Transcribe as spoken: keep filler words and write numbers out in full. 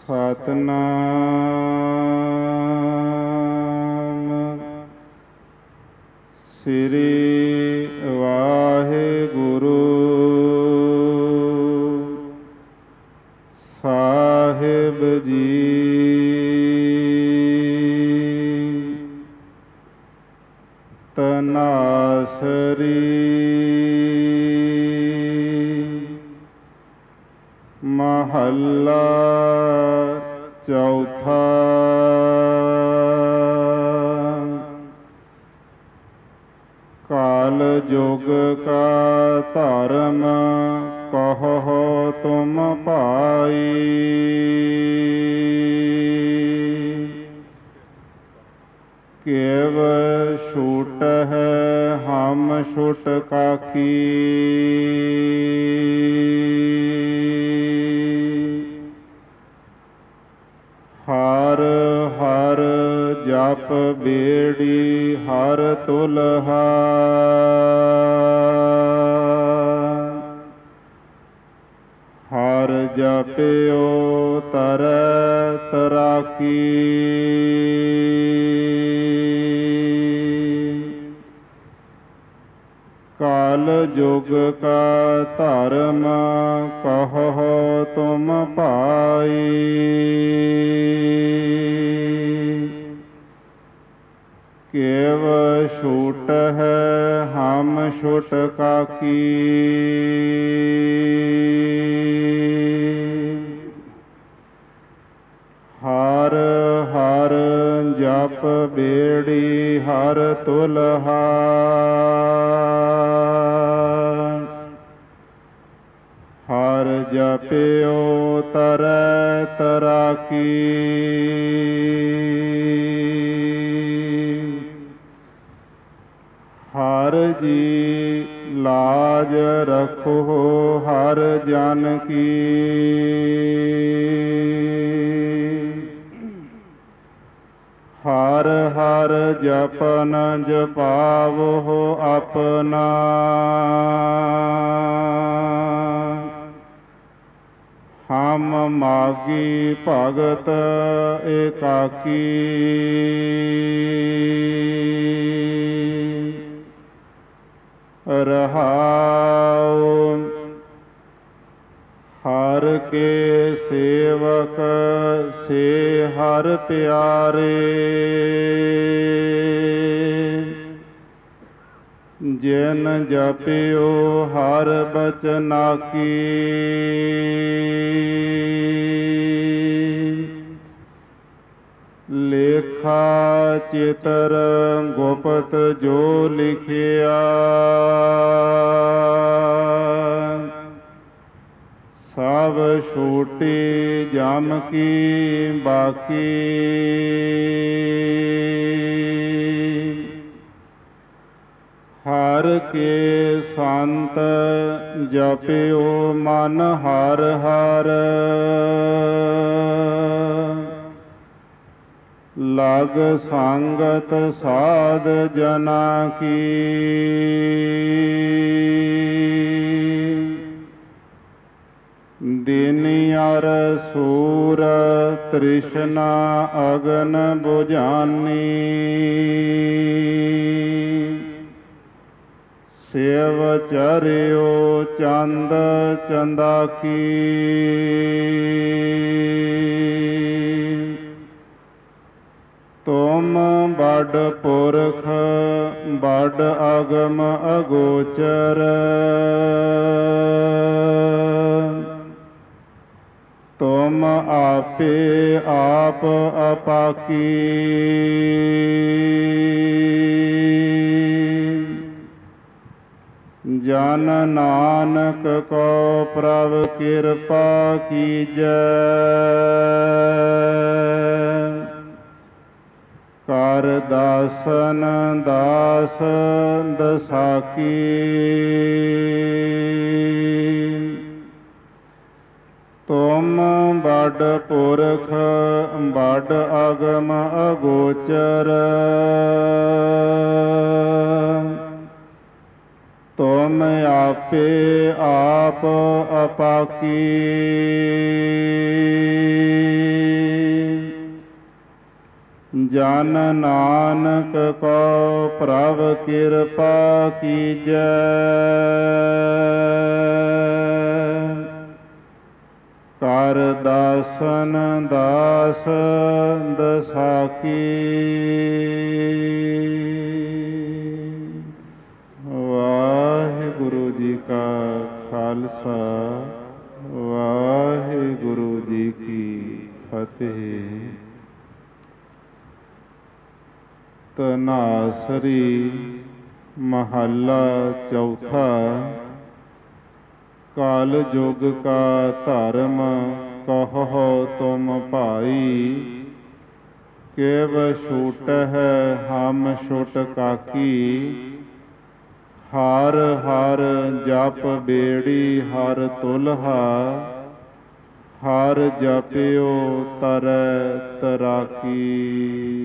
ਸਤਿਨਾਮ ਸ੍ਰੀ ਵਾਹਿਗੁਰੂ ਸਾਹਿਬ ਜੀ। ਤਨਾਸਰੀ ਮਹੱਲਾ ਚੌਥਾ। ਕਾਲ ਜੁਗ ਕਾ ਧਰਮ ਕਹੋ ਤੁਮ ਭਾਈ, ਕੇਵ ਛੂਟ ਹੈ ਹਮ ਛੁਟ ਕਾਕੀ। ਹਰ ਹਰ ਜਪ ਬੇੜੀ ਹਰ ਤੁਲਹਾ, ਹਰ ਜਪਿਓ ਤਰੈ ਤਰਾਕੀ। ਕਾਲ ਜੁਗ ਕਾ ਧਰਮ ਕਹੋ ਤੁਮ ਭਾਈ, ਕੇਵ ਛੂਟ ਹੈ ਹਮ ਛੁਟ ਕਾਕੀ। ਹਰ ਹਰ ਜਪ ਬੇੜੀ ਹਰ ਤੁਲਹਾ, ਹਰ ਜਪਿਓ ਤਰੈ ਤਰਾਕੀ। ਹਰ ਜੀ ਲਾਜ ਰੱਖੋ ਹਰ ਜਨ ਕੀ, ਹਰ ਹਰ ਜਪਨ ਜਪਾਵੋ ਆਪਣਾ। ਹਮ ਮਾਗੀ ਭਗਤ ਏਕਾਕੀ, ਰਹਾਉ ਹਰ ਕੇ ਸੇਵਕ ਸੇ ਹਰ ਪਿਆਰੇ। ਜਿਨ ਜਪਿਓ ਹਰ ਬਚਨਾਕੀ, ਲੇਖਾ ਚਿਤਰ ਗੁਪਤ ਜੋ ਲਿਖਿਆ। ਸਭ ਛੂਟੀ ਜਮ ਕੀ ਬਾਕੀ, ਹਰ ਕੇ ਸੰਤ ਜਪਿਓ ਮਨ ਹਰ ਹਰ। ਲਗ ਸੰਗਤ ਸਾਧ ਜਨਾ ਕੀ, ਦਿਨ ਅਰ ਸੂਰ ਤ੍ਰਿਸ਼ਨਾ ਅਗਨ ਬੁਝਾਨੀ। ਸੇਵ ਚਰਿਓ ਚੰਦ ਚੰਦਾਕੀ, ਤੁਮ ਬੜ ਪੁਰਖ ਬੜ ਅਗਮ ਅਗੋਚਰ। ਤੁਮ ਆਪੇ ਆਪ ਅਪਾਕੀ, ਜਨ ਨਾਨਕ ਕੋ ਪ੍ਰਭ ਕਿਰਪਾ ਕੀਜੈ। ਕਰ ਦਾਸਨ ਦਾਸ ਦਸਾਕੀ, ਤੁਮ ਬੜ ਪੁਰਖ ਬੜ ਅਗਮ ਅਗੋਚਰ। ਤੁਮ ਆਪੇ ਆਪ ਅਪਾਕੀ ਜਨ ਨਾਨਕ ਕੋ ਪ੍ਰਭ ਕਿਰਪਾ ਕੀਜੈ। ਕਰ ਦਾਸਨ ਦਾਸ ਦਸਾਕੀ। ਵਾਹਿਗੁਰੂ ਜੀ ਕਾ ਖਾਲਸਾ, ਵਾਹਿਗੁਰੂ ਜੀ ਕੀ ਫਤਿਹ। ਧਨਾਸਰੀ ਮਹੱਲਾ ਚੌਥਾ। ਕਲ ਯੁਗ ਕਾ ਧਰਮ ਕਹੋ ਤੁਮ ਭਾਈ, ਕਿਵ ਛੂਟਹਿ ਹਮ ਛੁਟ ਕਾਕੀ। ਹਰ ਹਰ ਜਪ ਬੇੜੀ ਹਰ ਤੁਲਹਾ, ਹਰ ਜਪਿਓ ਤਰੈ ਤਰਾਕੀ।